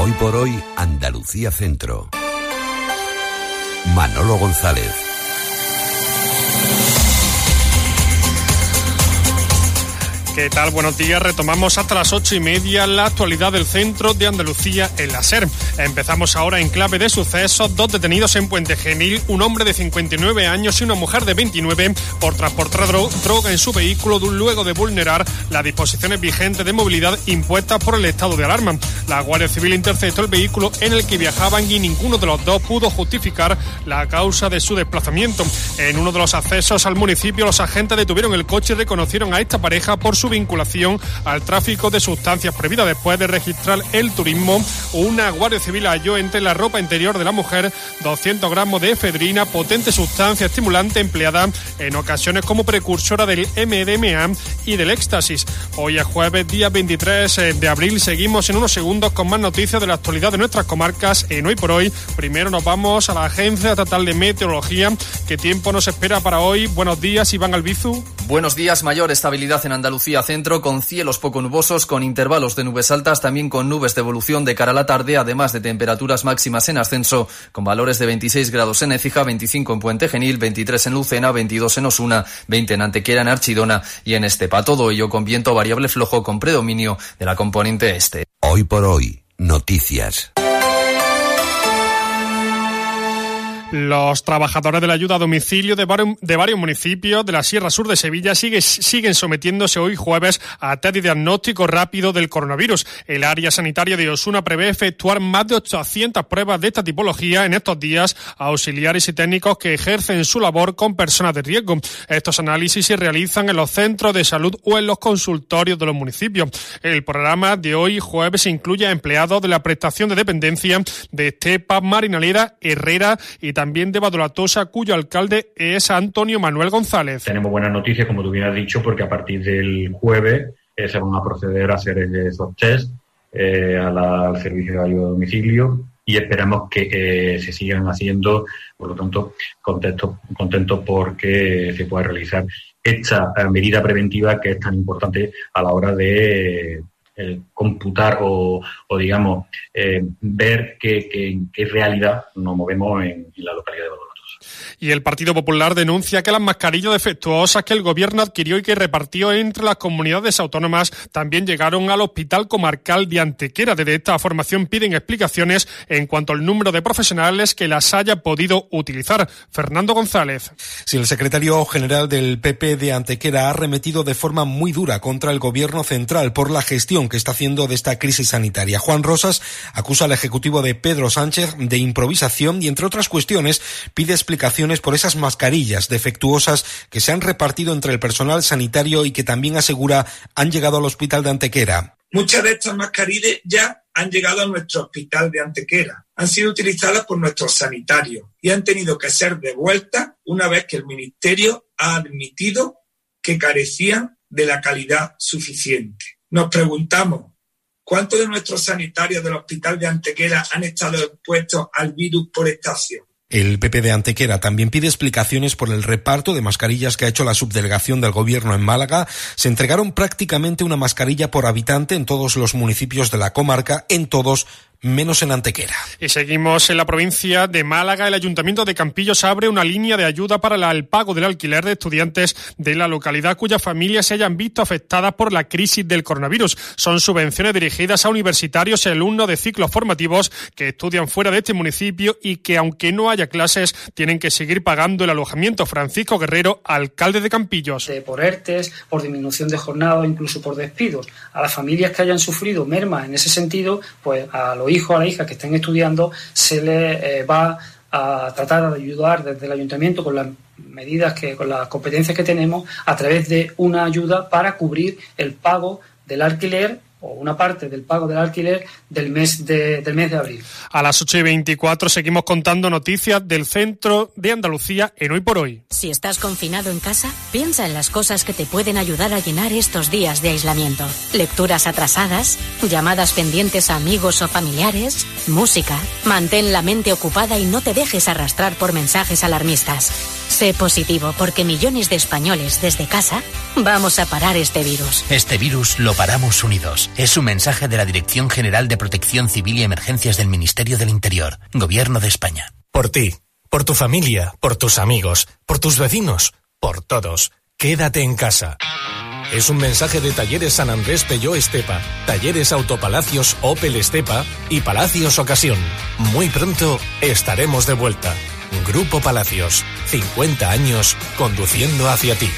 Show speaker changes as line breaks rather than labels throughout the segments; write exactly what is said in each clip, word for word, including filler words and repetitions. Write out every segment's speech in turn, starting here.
Hoy por hoy, Andalucía Centro. Manolo González.
¿Qué tal? Buenos días. Retomamos hasta las ocho y media la actualidad del centro de Andalucía en la SER. Empezamos ahora en clave de sucesos. Dos detenidos en Puente Genil, un hombre de cincuenta y nueve años y una mujer de veintinueve por transportar dro- droga en su vehículo luego de vulnerar las disposiciones vigentes de movilidad impuestas por el estado de alarma. La Guardia Civil interceptó el vehículo en el que viajaban y ninguno de los dos pudo justificar la causa de su desplazamiento. En uno de los accesos al municipio, los agentes detuvieron el coche y reconocieron a esta pareja por su vinculación al tráfico de sustancias prohibidas. Después de registrar el turismo, una Guardia Civil halló entre la ropa interior de la mujer doscientos gramos de efedrina, potente sustancia estimulante empleada en ocasiones como precursora del eme de eme a y del éxtasis. Hoy es jueves, día veintitrés de abril. Seguimos en unos segundos con más noticias de la actualidad de nuestras comarcas en Hoy por Hoy. Primero nos vamos a la Agencia Estatal de Meteorología. ¿Qué tiempo nos espera para hoy? Buenos días, Iván Albizu.
Buenos días. Mayor estabilidad en Andalucía Centro, con cielos poco nubosos, con intervalos de nubes altas, también con nubes de evolución de cara a la tarde, además de temperaturas máximas en ascenso, con valores de veintiséis grados en Écija, veinticinco en Puente Genil, veintitrés en Lucena, veintidós en Osuna, veinte en Antequera, en Archidona y en Estepa. Todo ello con viento variable flojo con predominio de la componente este.
Hoy por hoy, noticias.
Los trabajadores de la ayuda a domicilio de varios, de varios municipios de la Sierra Sur de Sevilla sigue, siguen sometiéndose hoy jueves a test de diagnóstico rápido del coronavirus. El área sanitaria de Osuna prevé efectuar más de ochocientas pruebas de esta tipología en estos días a auxiliares y técnicos que ejercen su labor con personas de riesgo. Estos análisis se realizan en los centros de salud o en los consultorios de los municipios. El programa de hoy jueves incluye a empleados de la prestación de dependencia de Estepa, Marinaleda, Herrera y también de Badolatosa, cuyo alcalde es Antonio Manuel González.
Tenemos buenas noticias, como tú bien has dicho, porque a partir del jueves eh, se van a proceder a hacer esos test eh, a la, al servicio de ayuda a domicilio y esperamos que eh, se sigan haciendo. Por lo tanto, contentos contento porque se pueda realizar esta eh, medida preventiva que es tan importante a la hora de eh, computar o, o digamos, eh, ver que, que, en qué realidad nos movemos en, en la localidad de Badalona.
Y el Partido Popular denuncia que las mascarillas defectuosas que el Gobierno adquirió y que repartió entre las comunidades autónomas también llegaron al Hospital Comarcal de Antequera. Desde esta formación piden explicaciones en cuanto al número de profesionales que las haya podido utilizar. Fernando González.
Si el secretario general del P P de Antequera ha arremetido de forma muy dura contra el Gobierno central por la gestión que está haciendo de esta crisis sanitaria. Juan Rosas acusa al Ejecutivo de Pedro Sánchez de improvisación y, entre otras cuestiones, pide explicaciones por esas mascarillas defectuosas que se han repartido entre el personal sanitario y que también asegura han llegado al hospital de Antequera.
Muchas de estas mascarillas ya han llegado a nuestro hospital de Antequera. Han sido utilizadas por nuestros sanitarios y han tenido que ser devueltas una vez que el Ministerio ha admitido que carecían de la calidad suficiente. Nos preguntamos, ¿cuántos de nuestros sanitarios del hospital de Antequera han estado expuestos al virus por esta acción?
El P P de Antequera también pide explicaciones por el reparto de mascarillas que ha hecho la subdelegación del Gobierno en Málaga. Se entregaron prácticamente una mascarilla por habitante en todos los municipios de la comarca, en todos menos en Antequera.
Y seguimos en la provincia de Málaga. El Ayuntamiento de Campillos abre una línea de ayuda para el pago del alquiler de estudiantes de la localidad cuyas familias se hayan visto afectadas por la crisis del coronavirus. Son subvenciones dirigidas a universitarios y alumnos de ciclos formativos que estudian fuera de este municipio y que, aunque no haya clases, tienen que seguir pagando el alojamiento. Francisco Guerrero, alcalde de Campillos.
Por ERTES, por disminución de jornada o incluso por despidos. A las familias que hayan sufrido merma en ese sentido, pues a los hijos, a las hijas que estén estudiando, se les eh, va a tratar de ayudar desde el ayuntamiento con las medidas, que con las competencias que tenemos, a través de una ayuda para cubrir el pago del alquiler o una parte del pago del alquiler del mes de, del mes de abril.
A las ocho y veinticuatro seguimos contando noticias del centro de Andalucía en Hoy por Hoy.
Si estás confinado en casa, piensa en las cosas que te pueden ayudar a llenar estos días de aislamiento. Lecturas atrasadas, llamadas pendientes a amigos o familiares, música. Mantén la mente ocupada y no te dejes arrastrar por mensajes alarmistas. Sé positivo, porque millones de españoles desde casa vamos a parar este virus.
Este virus lo paramos unidos. Es un mensaje de la Dirección General de Protección Civil y Emergencias del Ministerio del Interior, Gobierno de España.
Por ti, por tu familia, por tus amigos, por tus vecinos, por todos. Quédate en casa. Es un mensaje de Talleres San Andrés Peugeot Estepa, Talleres Autopalacios Opel Estepa y Palacios Ocasión. Muy pronto estaremos de vuelta. Grupo Palacios, cincuenta años conduciendo hacia ti.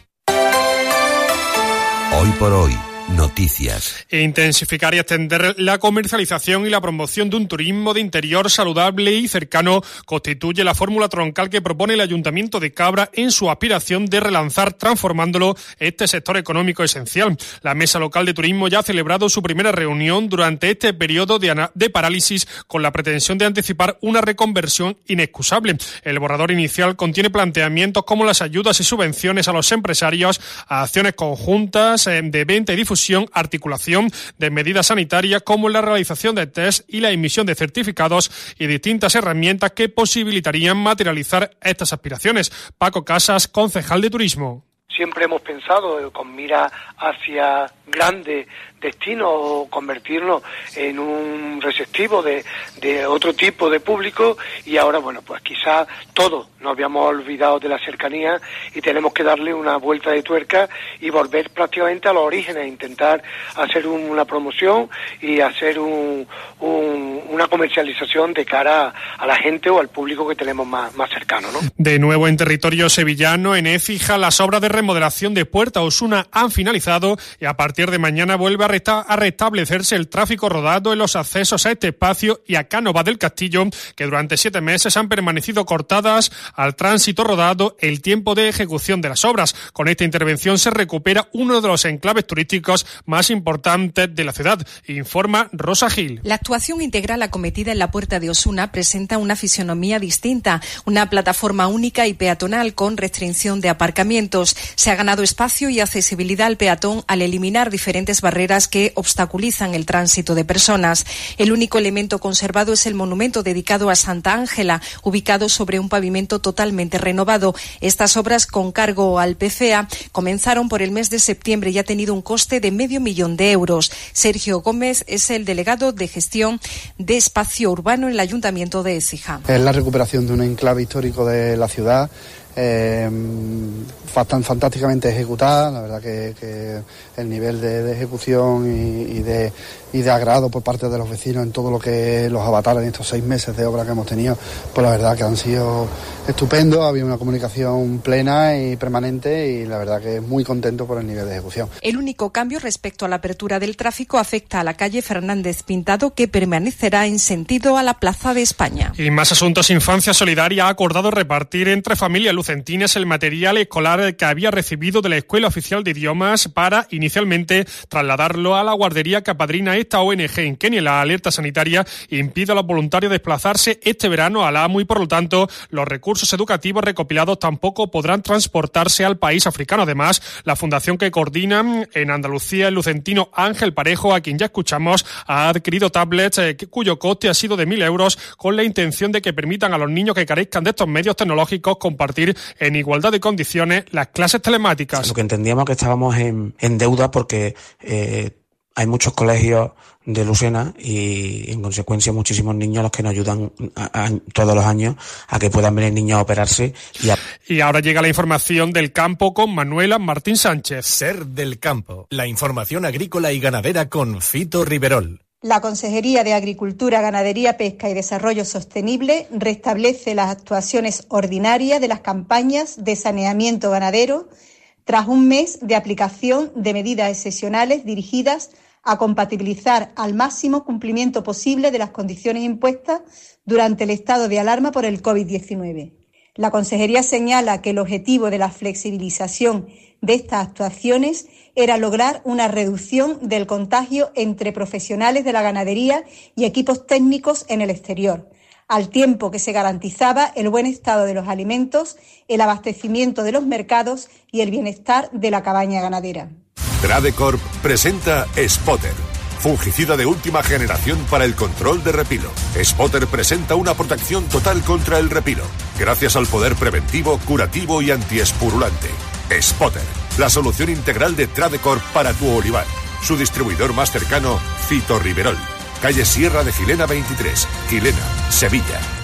Hoy por hoy, noticias.
Intensificar y extender la comercialización y la promoción de un turismo de interior saludable y cercano constituye la fórmula troncal que propone el Ayuntamiento de Cabra en su aspiración de relanzar, transformándolo, este sector económico esencial. La Mesa Local de Turismo ya ha celebrado su primera reunión durante este periodo de, ana- de parálisis con la pretensión de anticipar una reconversión inexcusable. El borrador inicial contiene planteamientos como las ayudas y subvenciones a los empresarios, a acciones conjuntas eh, de venta y difusión, articulación de medidas sanitarias como la realización de test y la emisión de certificados y distintas herramientas que posibilitarían materializar estas aspiraciones. Paco Casas, concejal de Turismo.
Siempre hemos pensado con mira hacia grandes destinos o convertirnos en un receptivo de, de otro tipo de público, y ahora, bueno, pues quizás todos nos habíamos olvidado de la cercanía y tenemos que darle una vuelta de tuerca y volver prácticamente a los orígenes, intentar hacer un, una promoción y hacer un, un, una comercialización de cara a la gente o al público que tenemos más, más cercano, ¿no?
De nuevo en territorio sevillano, en Écija, las obras de remodelación de Puerta Osuna han finalizado y a partir de mañana vuelve a, resta- a restablecerse el tráfico rodado en los accesos a este espacio y a Cánovas del Castillo, que durante siete meses han permanecido cortadas al tránsito rodado el tiempo de ejecución de las obras. Con esta intervención se recupera uno de los enclaves turísticos más importantes de la ciudad, informa Rosa Gil.
La actuación integral acometida en la Puerta de Osuna presenta una fisonomía distinta, una plataforma única y peatonal con restricción de aparcamientos. Se ha ganado espacio y accesibilidad al peatón al eliminar diferentes barreras que obstaculizan el tránsito de personas. El único elemento conservado es el monumento dedicado a Santa Ángela, ubicado sobre un pavimento totalmente renovado. Estas obras, con cargo al P C A, comenzaron por el mes de septiembre y ha tenido un coste de medio millón de euros. Sergio Gómez es el delegado de gestión de espacio urbano en el Ayuntamiento de Écija.
Es la recuperación de un enclave histórico de la ciudad, Eh, fantásticamente ejecutada. La verdad que, que el nivel de, de ejecución y, y, de, y de agrado por parte de los vecinos en todo lo que los avatares en estos seis meses de obra que hemos tenido, pues la verdad que han sido estupendos. Había una comunicación plena y permanente y la verdad que muy contento por el nivel de ejecución.
El único cambio respecto a la apertura del tráfico afecta a la calle Fernández Pintado, que permanecerá en sentido a la Plaza de España.
Y más asuntos. Infancia Solidaria ha acordado repartir entre familias lucentinas el material escolar que había recibido de la Escuela Oficial de Idiomas para inicialmente trasladarlo a la guardería que apadrina esta O N G en Kenia. La alerta sanitaria impide a los voluntarios desplazarse este verano al A M U y por lo tanto los recursos educativos recopilados tampoco podrán transportarse al país africano. Además, la fundación que coordina en Andalucía el lucentino Ángel Parejo, a quien ya escuchamos, ha adquirido tablets eh, cuyo coste ha sido de mil euros con la intención de que permitan a los niños que carezcan de estos medios tecnológicos compartir en igualdad de condiciones las clases telemáticas.
Lo que entendíamos que estábamos en, en deuda porque eh, hay muchos colegios de Lucena y en consecuencia muchísimos niños a los que nos ayudan a, a, todos los años a que puedan venir niños a operarse. Y, a...
y ahora llega la información del campo con Manuela Martín Sánchez.
Ser del campo, la información agrícola y ganadera con Fito Riverol.
La Consejería de Agricultura, Ganadería, Pesca y Desarrollo Sostenible restablece las actuaciones ordinarias de las campañas de saneamiento ganadero tras un mes de aplicación de medidas excepcionales dirigidas a compatibilizar al máximo cumplimiento posible de las condiciones impuestas durante el estado de alarma por el COVID diecinueve. La Consejería señala que el objetivo de la flexibilización de estas actuaciones era lograr una reducción del contagio entre profesionales de la ganadería y equipos técnicos en el exterior, al tiempo que se garantizaba el buen estado de los alimentos, el abastecimiento de los mercados y el bienestar de la cabaña ganadera.
Tradecorp presenta Spotter, fungicida de última generación para el control de repilo. Spotter presenta una protección total contra el repilo. gracias al poder preventivo, curativo y antiespurulante. Spotter, la solución integral de Tradecorp para tu olivar. Su distribuidor más cercano, Fito Riverol, calle Sierra de Gilena veintitrés, Gilena, Sevilla.